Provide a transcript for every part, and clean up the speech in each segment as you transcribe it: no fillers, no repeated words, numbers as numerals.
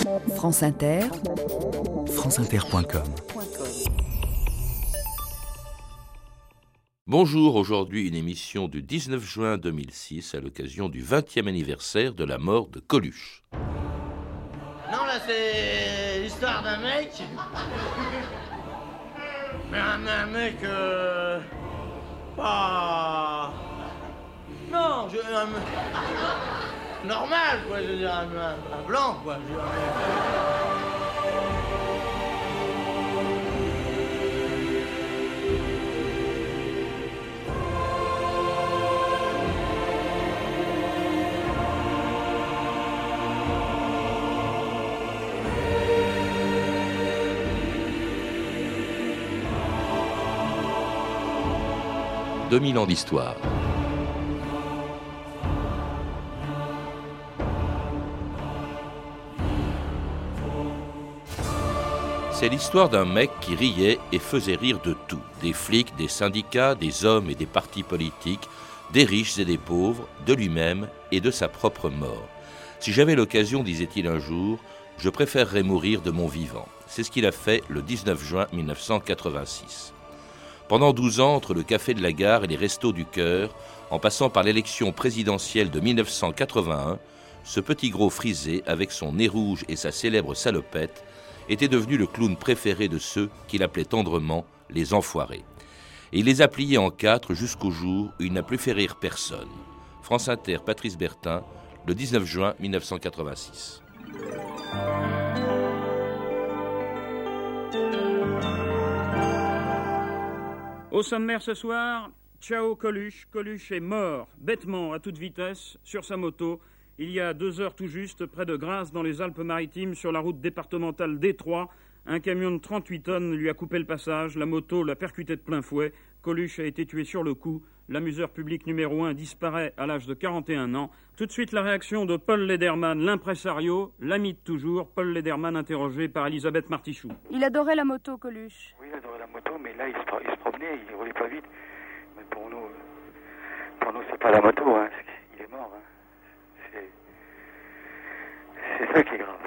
France Inter, franceinter.com. Bonjour, aujourd'hui une émission du 19 juin 2006 à l'occasion du 20e anniversaire de la mort de Coluche. Non, là c'est l'histoire d'un mec. Mais un mec pas... Non, normal quoi, je veux dire, un blanc quoi. Je veux dire, « 2000 ans d'histoire. C'est l'histoire d'un mec qui riait et faisait rire de tout. Des flics, des syndicats, des hommes et des partis politiques, des riches et des pauvres, de lui-même et de sa propre mort. Si j'avais l'occasion, disait-il un jour, je préférerais mourir de mon vivant. C'est ce qu'il a fait le 19 juin 1986. Pendant 12 ans, entre le café de la gare et les restos du cœur, en passant par l'élection présidentielle de 1981, ce petit gros frisé, avec son nez rouge et sa célèbre salopette, était devenu le clown préféré de ceux qu'il appelait tendrement les enfoirés. Et il les a pliés en 4 jusqu'au jour où il n'a plus fait rire personne. France Inter, Patrice Bertin, le 19 juin 1986. Au sommaire ce soir, ciao Coluche. Coluche est mort, bêtement, à toute vitesse, sur sa moto, il y a 2 heures tout juste, près de Grasse, dans les Alpes-Maritimes, sur la route départementale D3. Un camion de 38 tonnes lui a coupé le passage, la moto l'a percuté de plein fouet. Coluche a été tué sur le coup. L'amuseur public numéro 1 disparaît à l'âge de 41 ans. Tout de suite, la réaction de Paul Lederman, l'impresario, l'ami de toujours, Paul Lederman interrogé par Elisabeth Martichoux. Il adorait la moto, Coluche. Oui, il adorait la moto, mais là, il se promenait, il roulait pas vite. Mais pour nous c'est pas la moto, hein. Il est mort. Hein. C'est ça qui est grave.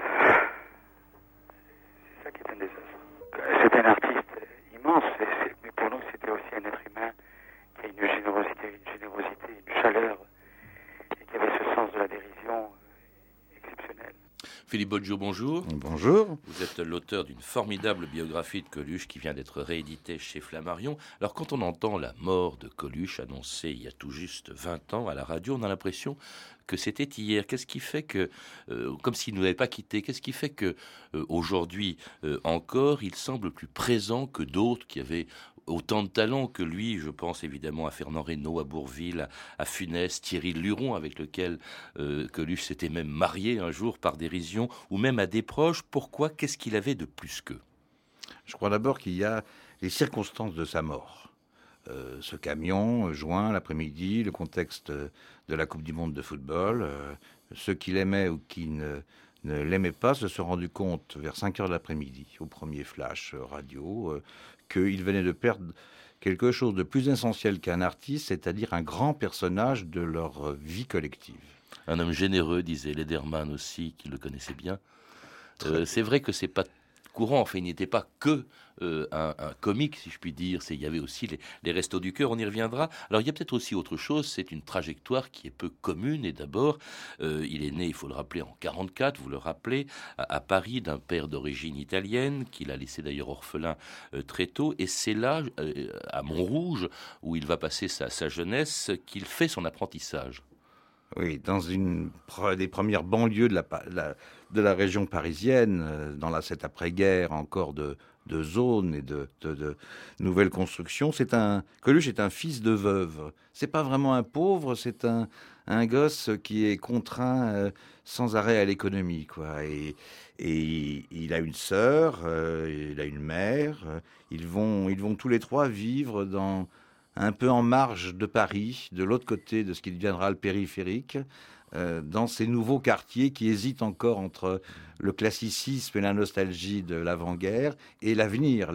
C'est ça qui est un désastre. C'est un artiste immense, mais pour nous, c'était aussi un être humain qui a une générosité, une chaleur, et qui avait ce sens de la dérision exceptionnel. Philippe Boggio, bonjour. Bonjour. Vous êtes l'auteur d'une formidable biographie de Coluche qui vient d'être rééditée chez Flammarion. Alors quand on entend la mort de Coluche annoncée il y a tout juste 20 ans à la radio, on a l'impression que c'était hier. Qu'est-ce qui fait que, comme s'il ne nous avait pas quittés, qu'est-ce qui fait que aujourd'hui encore, il semble plus présent que d'autres qui avaient autant de talent que lui? Je pense évidemment à Fernand Reynaud, à Bourvil, à Funès, Thierry Luron, avec lequel Coluche s'était même marié un jour par dérision, ou même à des proches. Pourquoi? Qu'est-ce qu'il avait de plus qu'eux? Je crois d'abord qu'il y a les circonstances de sa mort. Ce camion joint l'après-midi, le contexte de la Coupe du Monde de football. Ceux qui l'aimaient ou qui ne l'aimaient pas se sont rendus compte vers 5 heures de l'après-midi, au premier flash radio, qu'il venait de perdre quelque chose de plus essentiel qu'un artiste, c'est-à-dire un grand personnage de leur vie collective. Un homme généreux, disait Lederman aussi, qui le connaissait bien. C'est vrai que c'est pas courant, enfin il n'était pas que un comique, si je puis dire. Il y avait aussi les Restos du Cœur, on y reviendra. Alors il y a peut-être aussi autre chose, c'est une trajectoire qui est peu commune. Et d'abord, il est né, il faut le rappeler, en 1944, vous le rappelez, à Paris, d'un père d'origine italienne, qu'il a laissé d'ailleurs orphelin très tôt. Et c'est là, à Montrouge, où il va passer sa jeunesse, qu'il fait son apprentissage. Oui, dans une des premières banlieues de la région parisienne, dans cette après-guerre encore de zones et de nouvelles constructions. Coluche est un fils de veuve. C'est pas vraiment un pauvre, c'est un gosse qui est contraint sans arrêt à l'économie, quoi. Et il a une sœur, il a une mère. Ils vont tous les trois vivre un peu en marge de Paris, de l'autre côté de ce qui deviendra le périphérique, dans ces nouveaux quartiers qui hésitent encore entre le classicisme et la nostalgie de l'avant-guerre et l'avenir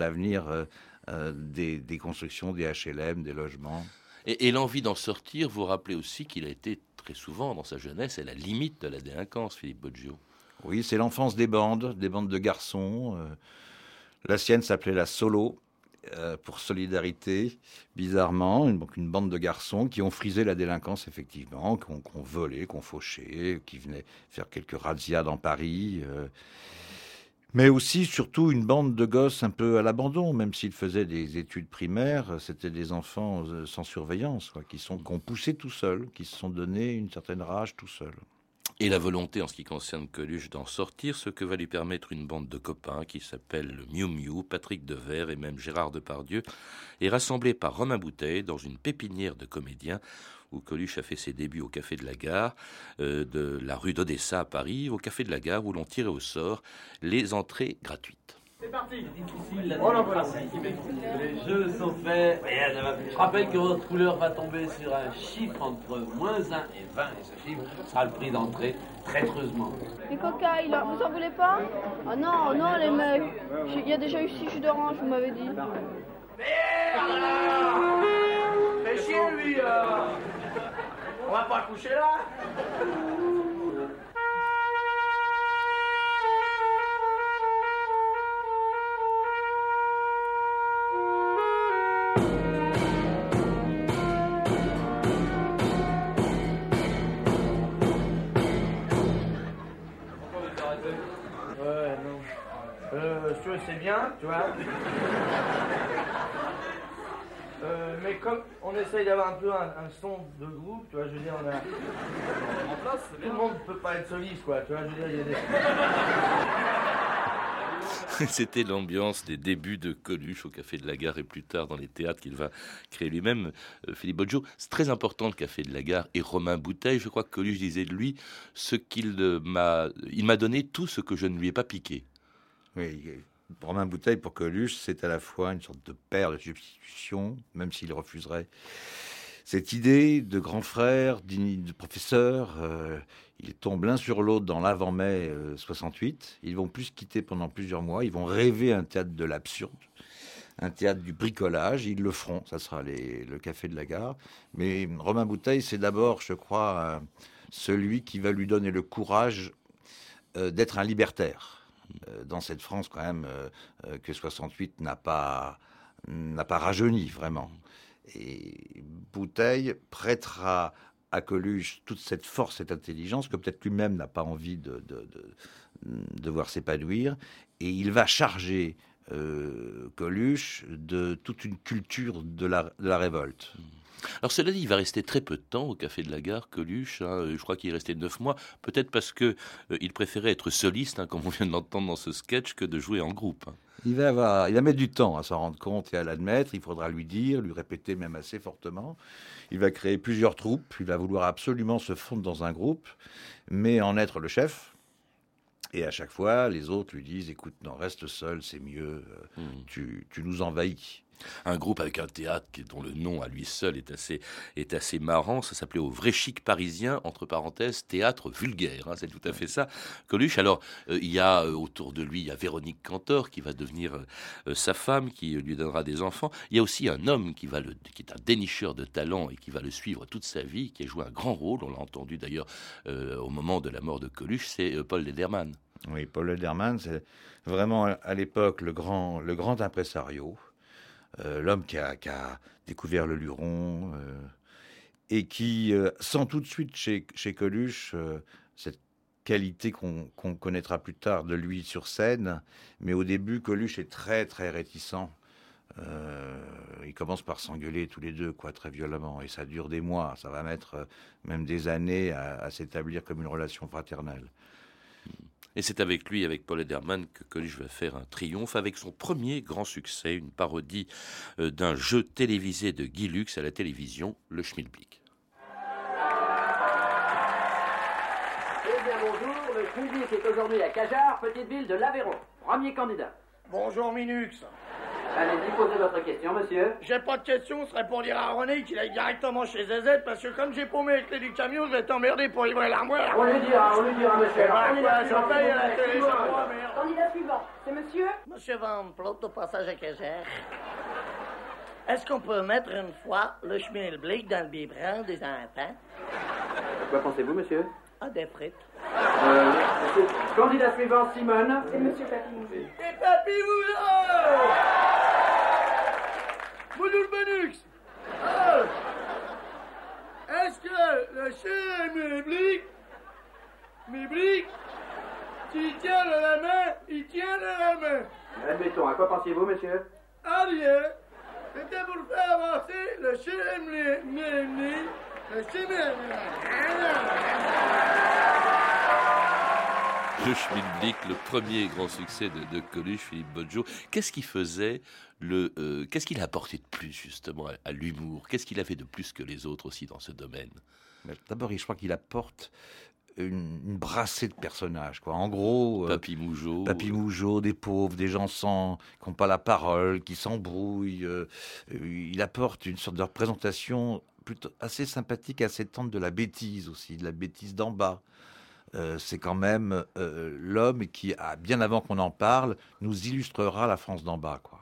des constructions, des HLM, des logements. Et l'envie d'en sortir, vous rappelez aussi qu'il a été très souvent dans sa jeunesse à la limite de la délinquance, Philippe Boggio. Oui, c'est l'enfance des bandes de garçons. La sienne s'appelait la Solo, pour solidarité, bizarrement. Donc une bande de garçons qui ont frisé la délinquance, effectivement, qui ont volé, qui ont fauché, qui venaient faire quelques razzias dans Paris. Mais aussi, surtout, une bande de gosses un peu à l'abandon, même s'ils faisaient des études primaires, c'était des enfants sans surveillance, quoi, qui ont poussé tout seuls, qui se sont donné une certaine rage tout seuls. Et la volonté, en ce qui concerne Coluche, d'en sortir, ce que va lui permettre une bande de copains qui s'appelle le Miu Miu, Patrick Devers et même Gérard Depardieu, est rassemblée par Romain Bouteille dans une pépinière de comédiens où Coluche a fait ses débuts au Café de la Gare, de la rue d'Odessa à Paris, au Café de la Gare où l'on tirait au sort les entrées gratuites. C'est parti. On en pratique. Les jeux sont faits. Je rappelle que votre couleur va tomber sur un chiffre entre -1 et 20. Et ce chiffre sera le prix d'entrée, traîtreusement. Les cocailles, là, vous en voulez pas? Ah non, non, les mecs. Il y a déjà eu 6 jus d'orange, vous m'avez dit. Merde là! Fais chier lui! On va pas coucher là? C'est bien, tu vois. Mais comme on essaye d'avoir un peu un son de groupe, tu vois, je veux dire, on a... En place, tout le monde ne peut pas être soliste, quoi, tu vois, je veux dire, il y a des... C'était l'ambiance des débuts de Coluche au Café de la Gare et plus tard dans les théâtres qu'il va créer lui-même, Philippe Bodjo. C'est très important le Café de la Gare et Romain Bouteille. Je crois que Coluche disait de lui il m'a donné tout ce que je ne lui ai pas piqué. Oui, Romain Bouteille pour Coluche, c'est à la fois une sorte de père de substitution, même s'il refuserait cette idée de grand frère, de professeur. Ils tombent l'un sur l'autre dans l'avant-mai 68. Ils vont plus se quitter pendant plusieurs mois. Ils vont rêver un théâtre de l'absurde, un théâtre du bricolage. Ils le feront. Ça sera le Café de la Gare. Mais Romain Bouteille, c'est d'abord, je crois, celui qui va lui donner le courage d'être un libertaire. Dans cette France quand même que 68 n'a pas rajeuni vraiment. Et Bouteille prêtera à Coluche toute cette force, cette intelligence que peut-être lui-même n'a pas envie de voir s'épanouir. Et il va charger Coluche de toute une culture de la révolte. Alors cela dit, il va rester très peu de temps au Café de la Gare, Coluche. Je crois qu'il est resté 9 mois. Peut-être parce que il préférait être soliste, comme on vient de l'entendre dans ce sketch, que de jouer en groupe. Il va mettre du temps à s'en rendre compte et à l'admettre. Il faudra lui répéter même assez fortement. Il va créer plusieurs troupes. Il va vouloir absolument se fondre dans un groupe, mais en être le chef. Et à chaque fois, les autres lui disent « Écoute, non, reste seul, c'est mieux. Tu nous envahis. » Un groupe avec un théâtre dont le nom à lui seul est assez marrant. Ça s'appelait Au Vrai Chic Parisien, entre parenthèses, théâtre vulgaire. C'est tout à fait ça, Coluche. Alors, il y a autour de lui, il y a Véronique Cantor qui va devenir sa femme, qui lui donnera des enfants. Il y a aussi un homme qui est un dénicheur de talent et qui va le suivre toute sa vie, qui a joué un grand rôle. On l'a entendu d'ailleurs au moment de la mort de Coluche, c'est Paul Lederman. Oui, Paul Lederman, c'est vraiment à l'époque le grand impresario. L'homme qui a découvert le Luron et qui sent tout de suite chez Coluche cette qualité qu'on connaîtra plus tard de lui sur scène. Mais au début, Coluche est très, très réticent. Ils commencent par s'engueuler tous les deux, très violemment. Et ça dure des mois. Ça va mettre même des années à s'établir comme une relation fraternelle. Et c'est avec lui, avec Paul Lederman, que Coluche va faire un triomphe avec son premier grand succès, une parodie d'un jeu télévisé de Guy Lux à la télévision, le Schmilblick. Eh bien bonjour, le Schmilblick est aujourd'hui à Cajar, petite ville de l'Aveyron. Premier candidat. Bonjour Minux. Allez-y, posez votre question, monsieur. J'ai pas de question, ce serait pour dire à René qu'il aille directement chez ZZ, parce que comme j'ai paumé les clés du camion, je vais t'emmerder pour livrer l'armoire. On lui dira, monsieur. Ça paye à la télé, ça croit, merde. Candidat suivant, c'est monsieur? Monsieur Van Plot, au passage à Cajar. Est-ce qu'on peut mettre une fois le Schmilblick dans le biberon des enfants? Quoi pensez-vous, monsieur? Ah, des frites. Monsieur. Candidat suivant, Simone. C'est monsieur Papy-Moujou. Et Papy-Moujou! Bonjour Benux! Est-ce que le chien mes briques, s'il tient de la main, il tient de la main. Admettons, à quoi pensiez-vous, monsieur? À rien. C'était pour faire avancer le chien Le Schmilblick, le premier grand succès de Coluche, Philippe Bodjo. Qu'est-ce qu'il faisait qu'est-ce qu'il a apporté de plus, justement, à l'humour? Qu'est-ce qu'il a fait de plus que les autres aussi dans ce domaine? D'abord, je crois qu'il apporte une brassée de personnages, quoi. En gros, Papy-Moujot, des pauvres, des gens qui n'ont pas la parole, qui s'embrouillent. Il apporte une sorte de représentation plutôt assez sympathique, assez tendre de la bêtise aussi, de la bêtise d'en bas. C'est quand même l'homme qui, bien avant qu'on en parle, nous illustrera la France d'en bas, quoi.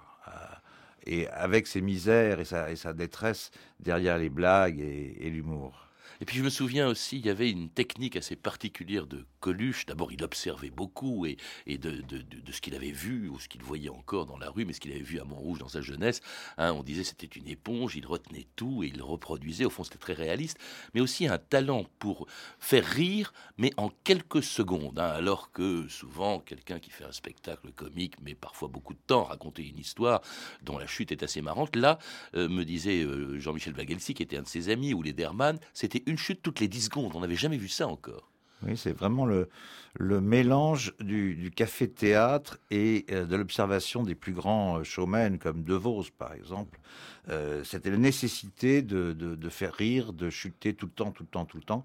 Et avec ses misères et sa détresse derrière les blagues et l'humour. Et puis je me souviens aussi, il y avait une technique assez particulière de Coluche. D'abord, il observait beaucoup et de ce qu'il avait vu ou ce qu'il voyait encore dans la rue, mais ce qu'il avait vu à Montrouge dans sa jeunesse. On disait c'était une éponge, il retenait tout et il le reproduisait. Au fond, c'était très réaliste, mais aussi un talent pour faire rire, mais en quelques secondes. Alors que souvent, quelqu'un qui fait un spectacle comique, mais parfois beaucoup de temps, raconter une histoire dont la chute est assez marrante. Là, me disait Jean-Michel Vagelsi, qui était un de ses amis, ou les Derman, c'était une chute toutes les 10 secondes. On n'avait jamais vu ça encore. Oui, c'est vraiment le mélange du café-théâtre et de l'observation des plus grands showmen, comme De Vos, par exemple. C'était la nécessité de faire rire, de chuter tout le temps,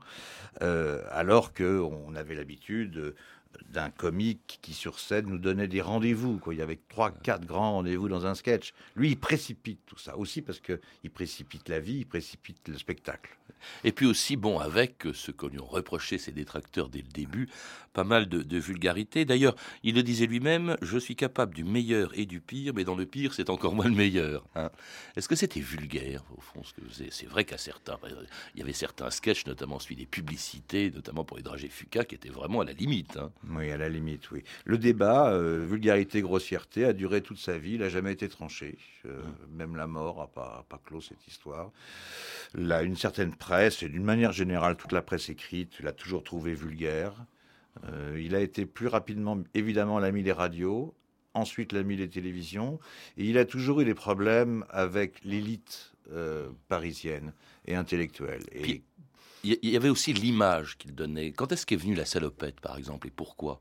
alors qu'on avait l'habitude d'un comique qui, sur scène, nous donnait des rendez-vous, quoi. Il y avait 3-4 grands rendez-vous dans un sketch. Lui, il précipite tout ça, aussi parce qu'il précipite la vie, il précipite le spectacle. Et puis aussi, avec ce que lui ont reproché ses détracteurs dès le début, pas mal de vulgarité. D'ailleurs, il le disait lui-même, je suis capable du meilleur et du pire, mais dans le pire, c'est encore moins le meilleur. Est-ce que c'était vulgaire, au fond, ce que c'est vrai qu'à certains, il y avait certains sketchs, notamment celui des publicités, notamment pour les dragées Fuca, qui étaient vraiment à la limite. Oui, à la limite, oui. Le débat, vulgarité, grossièreté, a duré toute sa vie, il n'a jamais été tranché. Même la mort n'a pas clos cette histoire. Là, une certaine presse, et d'une manière générale, toute la presse écrite, l'a toujours trouvé vulgaire. Il a été plus rapidement, évidemment, l'ami des radios, ensuite l'ami des télévisions, et il a toujours eu des problèmes avec l'élite parisienne et intellectuelle. Puis, il y avait aussi l'image qu'il donnait. Quand est-ce qu'est venue la salopette, par exemple, et pourquoi?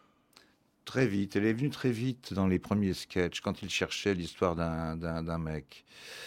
Très vite. Elle est venue très vite dans les premiers sketchs, quand il cherchait l'histoire d'un mec.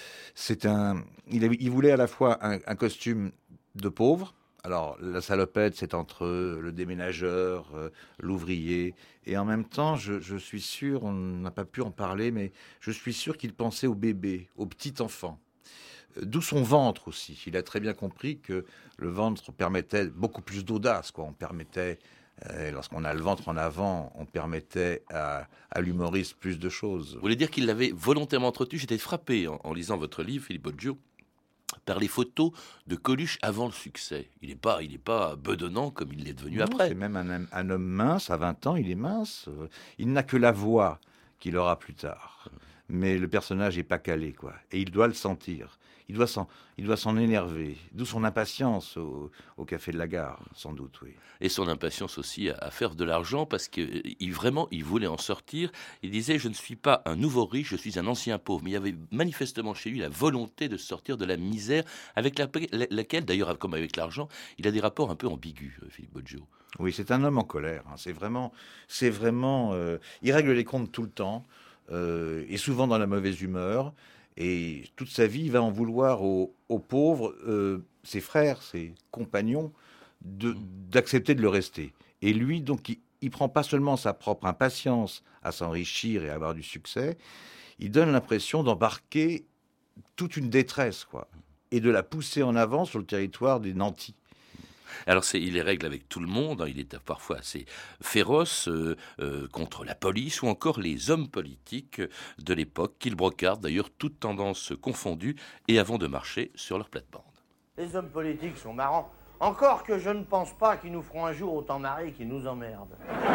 Il voulait à la fois un costume de pauvre. Alors, la salopette, c'est entre le déménageur, l'ouvrier. Et en même temps, je suis sûr, on n'a pas pu en parler, mais je suis sûr qu'il pensait au bébé, au petit enfant. D'où son ventre aussi. Il a très bien compris que le ventre permettait beaucoup plus d'audace, quoi. On permettait, lorsqu'on a le ventre en avant, on permettait à l'humoriste plus de choses. Vous voulez dire qu'il l'avait volontairement entretenu? J'étais frappé en lisant votre livre, Philippe Bodjo, par les photos de Coluche avant le succès. Il n'est pas bedonnant comme il l'est devenu après. C'est même un homme mince, à 20 ans, il est mince. Il n'a que la voix qu'il aura plus tard. Mais le personnage n'est pas calé, quoi. Et il doit le sentir. Il doit s'en énerver. D'où son impatience au Café de la Gare, sans doute, oui. Et son impatience aussi à faire de l'argent, parce qu'il voulait en sortir. Il disait, je ne suis pas un nouveau riche, je suis un ancien pauvre. Mais il y avait manifestement chez lui la volonté de sortir de la misère, avec laquelle, d'ailleurs, comme avec l'argent, il a des rapports un peu ambigus, Philippe Bodjo. Oui, c'est un homme en colère. C'est vraiment il règle les comptes tout le temps, et souvent dans la mauvaise humeur. Et toute sa vie, il va en vouloir aux pauvres, ses frères, ses compagnons, d'accepter de le rester. Et lui, donc, il prend pas seulement sa propre impatience à s'enrichir et à avoir du succès, il donne l'impression d'embarquer toute une détresse, quoi, et de la pousser en avant sur le territoire des nantis. Alors, il les règle avec tout le monde, il est parfois assez féroce contre la police ou encore les hommes politiques de l'époque, qu'il brocarde d'ailleurs toutes tendances confondues et avant de marcher sur leur plate-bande. Les hommes politiques sont marrants. Encore que je ne pense pas qu'ils nous feront un jour autant marrer qu'ils nous emmerdent.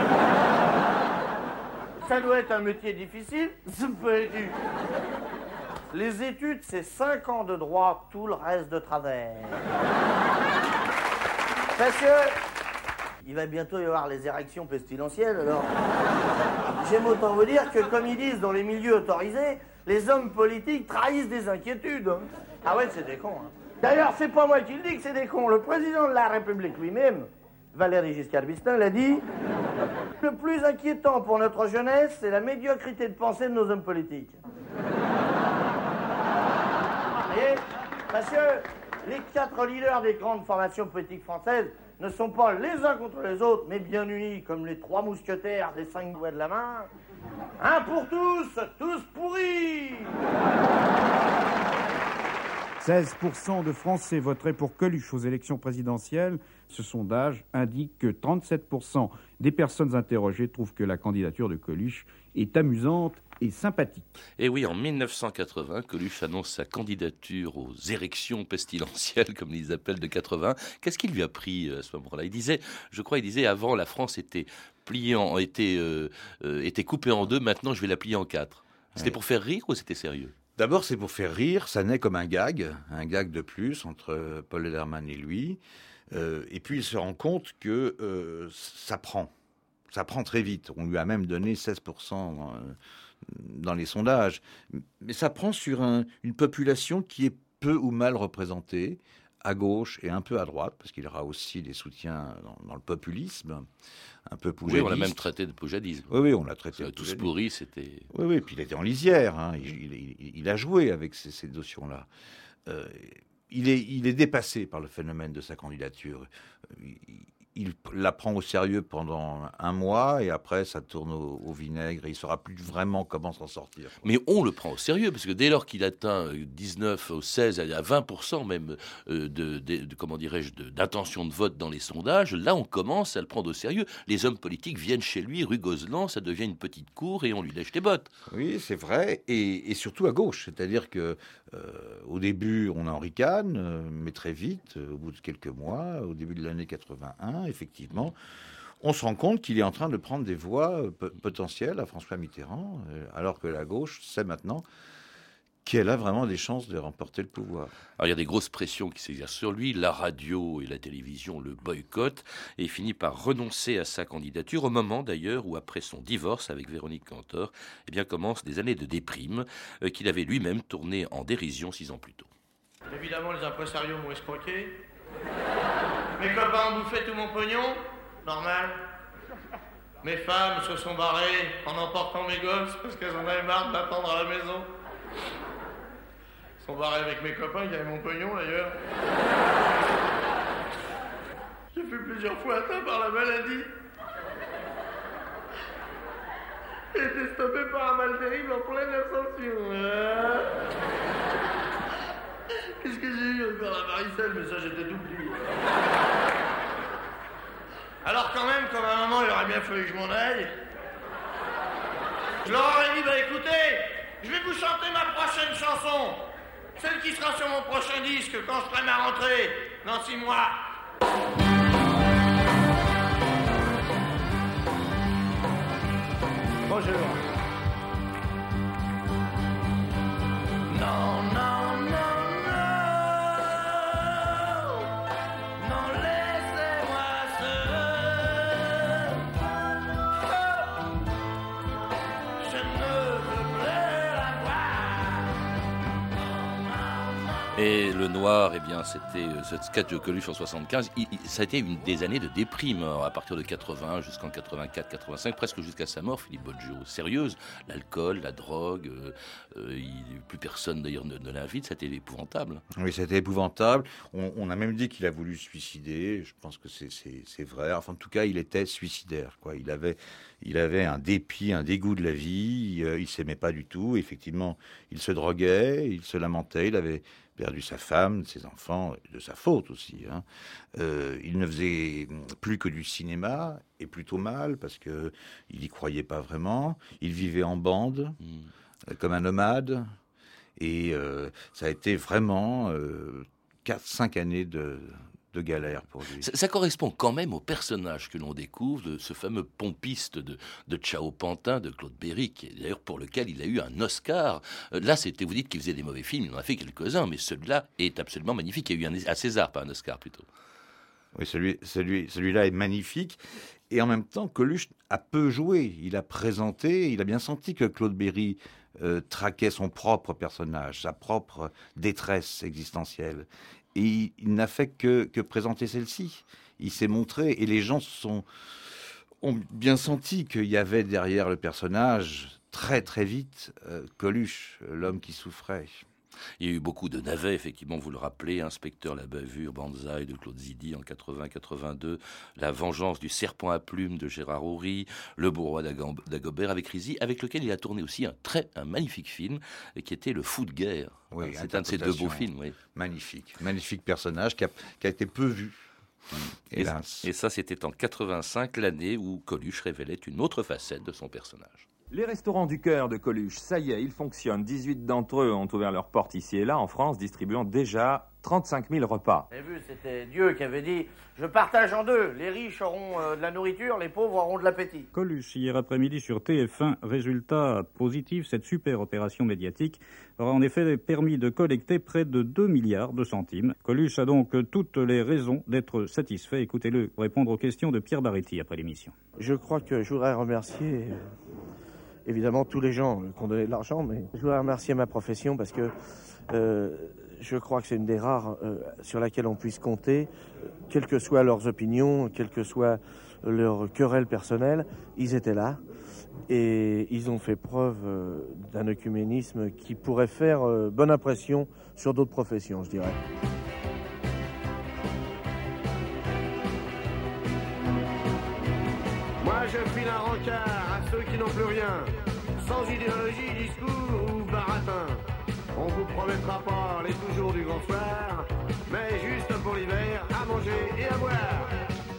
Ça doit être un métier difficile, ça peut être. Les études, c'est 5 ans de droit, tout le reste de travers. Parce que il va bientôt y avoir les érections pestilentielles, alors j'aime autant vous dire que, comme ils disent dans les milieux autorisés, les hommes politiques trahissent des inquiétudes. Hein. Ah ouais, c'est des cons. Hein. D'ailleurs, c'est pas moi qui le dis que c'est des cons. Le président de la République lui-même, Valéry Giscard d'Estaing, l'a dit. Le plus inquiétant pour notre jeunesse, c'est la médiocrité de pensée de nos hommes politiques. Vous voyez ? Parce que les 4 leaders des grandes formations politiques françaises ne sont pas les uns contre les autres, mais bien unis comme les 3 mousquetaires des 5 doigts de la main. Un pour tous, tous pourris. 16% de Français voteraient pour Coluche aux élections présidentielles. Ce sondage indique que 37% des personnes interrogées trouvent que la candidature de Coluche est amusante et sympathique. Et oui, en 1980, Coluche annonce sa candidature aux érections pestilentielles, comme ils appellent, de 80. Qu'est-ce qu'il lui a pris à ce moment-là ? Il disait avant, la France était était coupée en 2, maintenant je vais la plier en 4. C'était pour faire rire ou c'était sérieux ? D'abord, c'est pour faire rire, ça naît comme un gag de plus entre Paul Ederman et lui. Et puis, il se rend compte que ça prend très vite. On lui a même donné 16% dans les sondages. Mais ça prend sur une population qui est peu ou mal représentée, à gauche et un peu à droite, parce qu'il y aura aussi des soutiens dans le populisme, un peu poujadiste. Oui, on l'a même traité de poujadisme. Oui, on l'a traité de tous pourris, c'était... Oui, puis il était en lisière, hein. Il a joué avec ces notions-là. Il est dépassé par le phénomène de sa candidature. Il la prend au sérieux pendant un mois et après ça tourne au vinaigre et il ne saura plus vraiment comment s'en sortir. Mais on le prend au sérieux parce que dès lors qu'il atteint 19 ou 16 à 20% même d'intention de vote dans les sondages, là on commence à le prendre au sérieux. Les hommes politiques viennent chez lui, rue Gozlan, ça devient une petite cour et on lui lèche les bottes. Oui, c'est vrai, et surtout à gauche, c'est-à-dire que au début on en ricane, mais très vite, au bout de quelques mois, au début de l'année 81, effectivement, on se rend compte qu'il est en train de prendre des voix potentielles à François Mitterrand, alors que la gauche sait maintenant qu'elle a vraiment des chances de remporter le pouvoir. Alors il y a des grosses pressions qui s'exercent sur lui, la radio et la télévision le boycottent, et il finit par renoncer à sa candidature, au moment d'ailleurs où, après son divorce avec Véronique Cantor, commencent des années de déprime qu'il avait lui-même tournées en dérision 6 ans plus tôt. Évidemment, les impresarios m'ont escroqué. Mes copains ont bouffé tout mon pognon, normal. Mes femmes se sont barrées en emportant mes gosses parce qu'elles en avaient marre d'attendre à la maison. Elles sont barrées avec mes copains qui avaient mon pognon d'ailleurs. J'ai fait plusieurs fois atteint par la maladie. J'ai été stoppé par un mal terrible en pleine ascension. Qu'est-ce que j'ai eu encore la varicelle, mais ça j'étais tout petit. Alors quand même, comme à un moment, il aurait bien fallu que je m'en aille. Je leur aurais dit, écoutez, je vais vous chanter ma prochaine chanson. Celle qui sera sur mon prochain disque quand je ferai ma rentrée, dans 6 mois. Bonjour. Non, non, non. Et le noir, c'était ce sketch de Coluche en 75. Ça a été des années de déprime, à partir de 81 jusqu'en 84, 85, presque jusqu'à sa mort. Philippe Bodjo, sérieuse, l'alcool, la drogue, plus personne d'ailleurs ne l'invite. C'était épouvantable. Oui, c'était épouvantable. On a même dit qu'il a voulu se suicider. Je pense que c'est vrai. Enfin, en tout cas, il était suicidaire, quoi. Il avait un dépit, un dégoût de la vie. Il s'aimait pas du tout. Effectivement, il se droguait, il se lamentait. Il avait perdu sa femme, ses enfants, de sa faute aussi. Hein. Il ne faisait plus que du cinéma, et plutôt mal, parce qu'il n'y croyait pas vraiment. Il vivait en bande, comme un nomade, et ça a été vraiment 4-5 années de de galère pour lui. Ça correspond quand même au personnage que l'on découvre, de ce fameux pompiste de Ciao Pantin, de Claude Berry, qui est d'ailleurs pour lequel il a eu un Oscar. Là, vous dites qu'il faisait des mauvais films, il en a fait quelques-uns, mais celui-là est absolument magnifique. Il y a eu un César, pas un Oscar plutôt. Oui, celui-là est magnifique. Et en même temps, Coluche a peu joué. Il a présenté, il a bien senti que Claude Berry traquait son propre personnage, sa propre détresse existentielle. Et il n'a fait que présenter celle-ci. Il s'est montré et les gens ont bien senti qu'il y avait derrière le personnage, très très vite, Coluche, l'homme qui souffrait. Il y a eu beaucoup de navets, effectivement, vous le rappelez, Inspecteur la bavure, Banzai de Claude Zidi en 80-82, La vengeance du serpent à plumes de Gérard Houry, Le bourgeois d'Agobert avec Rizzi, avec lequel il a tourné aussi un magnifique film qui était Le fou de guerre. Oui, c'est un de ses 2 beaux films. Oui. Magnifique personnage qui a été peu vu. Hélas. Et ça, c'était en 85, l'année où Coluche révélait une autre facette de son personnage. Les restaurants du cœur de Coluche, ça y est, ils fonctionnent. 18 d'entre eux ont ouvert leurs portes ici et là en France, distribuant déjà 35 000 repas. Vous avez vu, c'était Dieu qui avait dit « Je partage en deux, les riches auront de la nourriture, les pauvres auront de l'appétit ». Coluche, hier après-midi sur TF1, résultat positif, cette super opération médiatique aura en effet permis de collecter près de 2 milliards de centimes. Coluche a donc toutes les raisons d'être satisfait. Écoutez-le répondre aux questions de Pierre Baretti après l'émission. Je crois que je voudrais remercier évidemment tous les gens qui ont donné de l'argent, mais je voudrais remercier ma profession parce que je crois que c'est une des rares sur laquelle on puisse compter, quelles que soient leurs opinions, quelles que soient leurs querelles personnelles, ils étaient là et ils ont fait preuve d'un œcuménisme qui pourrait faire bonne impression sur d'autres professions, je dirais. Moi je file un rencard à ceux qui n'ont plus rien, sans idéologie, discours ou baratin. On vous promettra pas les toujours du grand soir, mais juste pour l'hiver, à manger et à boire.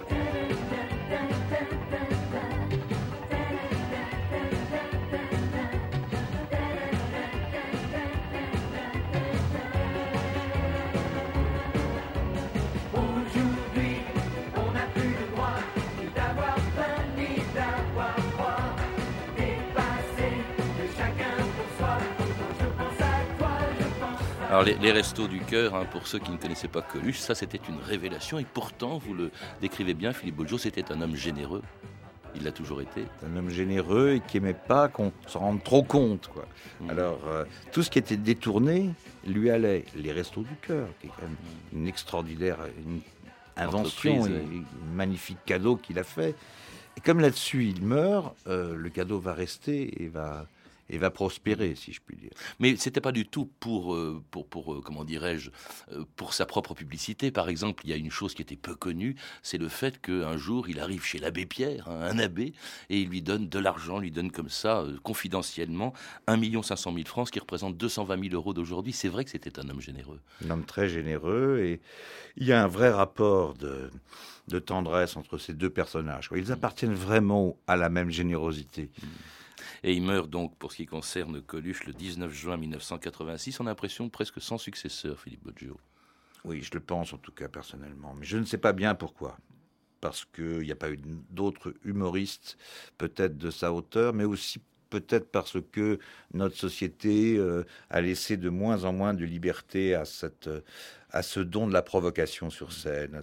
Alors les restos du cœur, pour ceux qui ne connaissaient pas Coluche, ça c'était une révélation et pourtant, vous le décrivez bien, Philippe Bodjo, c'était un homme généreux. Il l'a toujours été. Un homme généreux et qui n'aimait pas qu'on s'en rende trop compte, quoi. Alors, tout ce qui était détourné lui allait. Les restos du cœur, qui est quand même une extraordinaire invention et un magnifique cadeau qu'il a fait. Et comme là-dessus, il meurt, le cadeau va rester et va prospérer, si je puis dire. Mais c'était pas du tout pour comment dirais-je, pour sa propre publicité. Par exemple, il y a une chose qui était peu connue, c'est le fait qu'un jour, il arrive chez l'abbé Pierre, un abbé, et il lui donne de l'argent, lui donne comme ça, confidentiellement, 1 500 000 francs, ce qui représente 220 000 euros d'aujourd'hui. C'est vrai que c'était un homme généreux. Un homme très généreux, et il y a un vrai rapport de tendresse entre ces deux personnages. Ils appartiennent vraiment à la même générosité. Et il meurt donc, pour ce qui concerne Coluche, le 19 juin 1986. On a l'impression presque sans successeur, Philippe Bodjo. Oui, je le pense en tout cas personnellement. Mais je ne sais pas bien pourquoi. Parce qu'il n'y a pas eu d'autres humoristes, peut-être de sa hauteur, mais aussi peut-être parce que notre société a laissé de moins en moins de liberté à ce don de la provocation sur scène.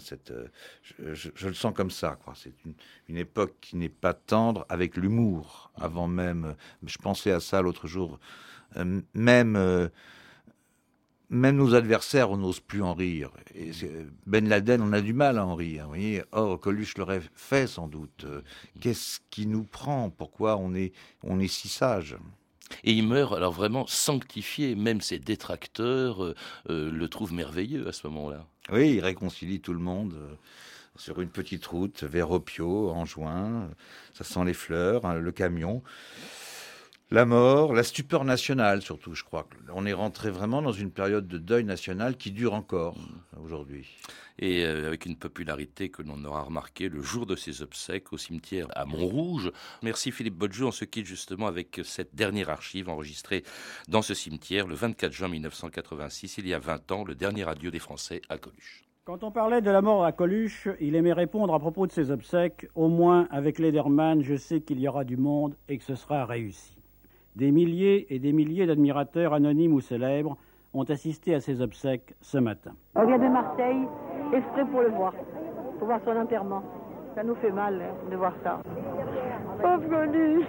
Je le sens comme ça, quoi. C'est une époque qui n'est pas tendre avec l'humour. Avant même, je pensais à ça l'autre jour, même nos adversaires, on n'ose plus en rire. Et Ben Laden, on a du mal à en rire. Vous voyez. Or, Coluche l'aurait fait sans doute. Qu'est-ce qui nous prend? Pourquoi on est si sage? Et il meurt alors vraiment sanctifié. Même ses détracteurs le trouvent merveilleux à ce moment-là. Oui, il réconcilie tout le monde sur une petite route vers Opio, en juin. Ça sent les fleurs, le camion. La mort, la stupeur nationale surtout, je crois. On est rentré vraiment dans une période de deuil national qui dure encore aujourd'hui. Et avec une popularité que l'on aura remarqué le jour de ses obsèques au cimetière à Montrouge. Merci Philippe Bodjo. On se quitte justement avec cette dernière archive enregistrée dans ce cimetière le 24 juin 1986, il y a 20 ans, le dernier adieu des Français à Coluche. Quand on parlait de la mort à Coluche, il aimait répondre à propos de ses obsèques « Au moins, avec Lederman, je sais qu'il y aura du monde et que ce sera réussi ». Des milliers et des milliers d'admirateurs anonymes ou célèbres ont assisté à ses obsèques ce matin. On vient de Marseille, exprès pour le voir, pour voir son enterrement. Ça nous fait mal de voir ça. Pauvre Coluche.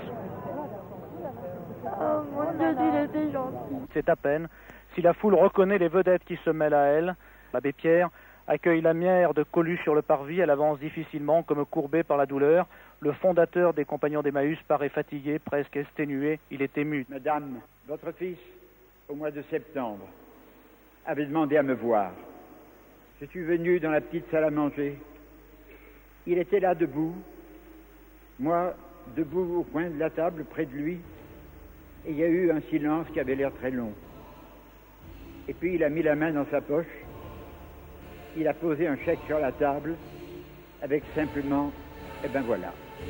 Oh mon Dieu, il était gentil. C'est à peine si la foule reconnaît les vedettes qui se mêlent à elle. L'abbé Pierre accueille la mère de Coluche sur le parvis. Elle avance difficilement, comme courbée par la douleur. Le fondateur des Compagnons d'Emmaüs paraît fatigué, presque exténué. Il est ému. Madame, votre fils, au mois de septembre, avait demandé à me voir. Je suis venu dans la petite salle à manger. Il était là debout, moi debout au coin de la table près de lui, et il y a eu un silence qui avait l'air très long. Et puis il a mis la main dans sa poche, il a posé un chèque sur la table, avec simplement, eh ben voilà.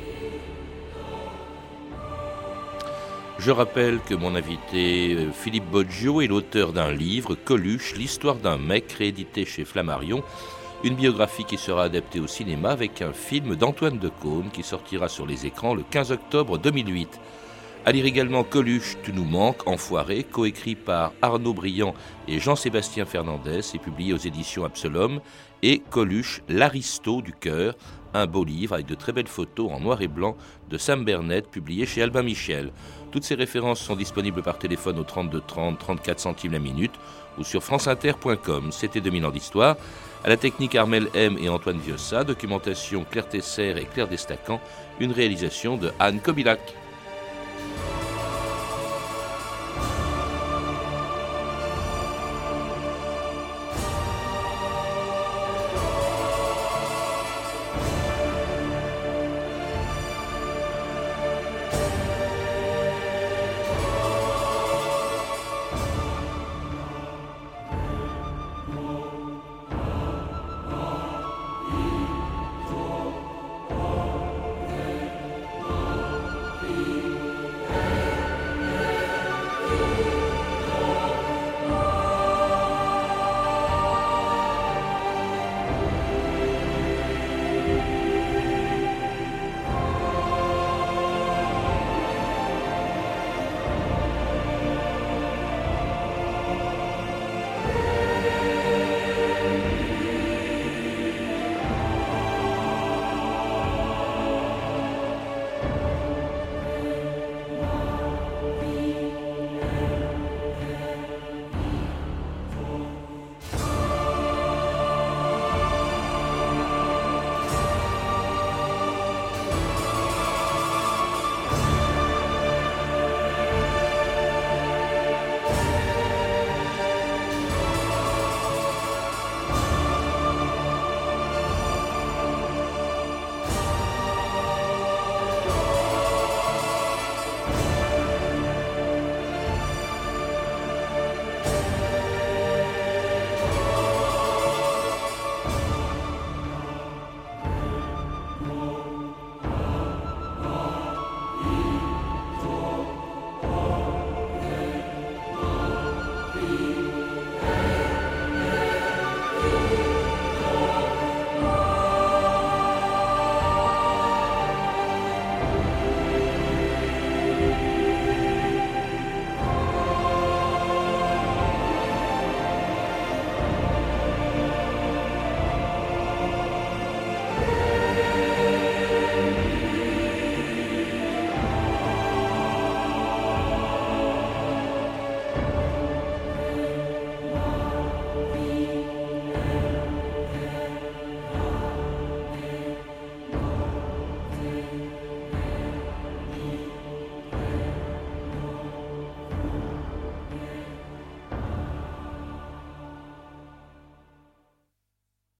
Je rappelle que mon invité, Philippe Boggio, est l'auteur d'un livre, Coluche, l'histoire d'un mec, réédité chez Flammarion, une biographie qui sera adaptée au cinéma avec un film d'Antoine Decaune qui sortira sur les écrans le 15 octobre 2008. À lire également Coluche, tu nous manques, enfoiré, coécrit par Arnaud Briand et Jean-Sébastien Fernandez et publié aux éditions Absolom, et Coluche, l'aristo du cœur, un beau livre avec de très belles photos en noir et blanc de Sam Bernet, publié chez Albin Michel. Toutes ces références sont disponibles par téléphone au 32 30, 34 centimes la minute ou sur franceinter.com. C'était 2000 ans d'histoire. À la technique, Armel M et Antoine Viossa. Documentation Claire Tesser et Claire Destacan. Une réalisation de Anne Kobilac.